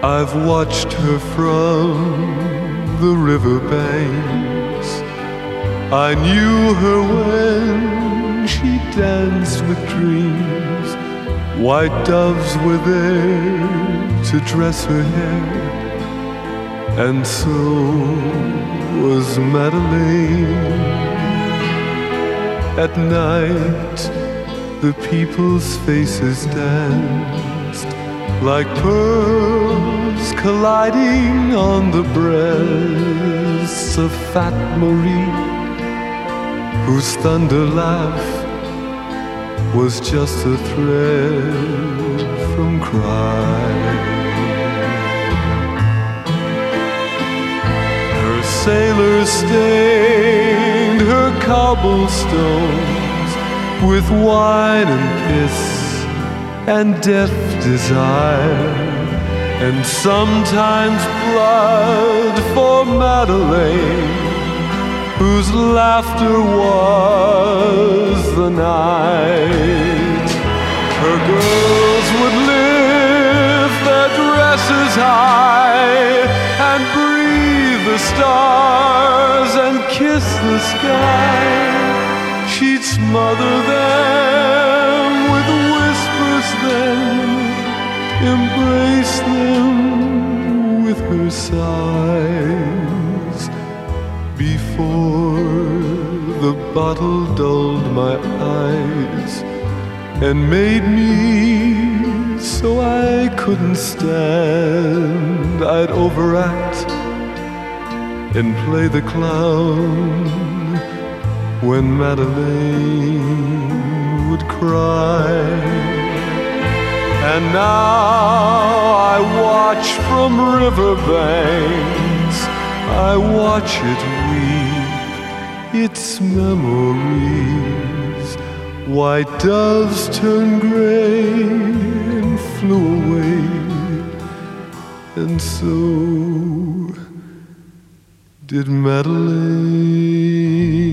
I've watched her from the riverbanks. I knew her when she danced with dreams. White doves were there to dress her hair, and so was Madeleine. At night, the people's faces danced like pearls colliding on the breasts of fat Marie, whose thunder laugh was just a thread from crying. Her sailors stained her cobblestones with wine and piss and death desire, and sometimes blood for Madeleine, whose laughter was the night. Her girls would lift their dresses high and breathe the stars and kiss the sky. She'd smother them with whispers, then embrace them with her sighs. Before the bottle dulled my eyes and made me so I couldn't stand, I'd overact and play the clown when Madeleine would cry. And now I watch from riverbanks, I watch it weep its memories. White doves turned gray and flew away, and so did Madeleine.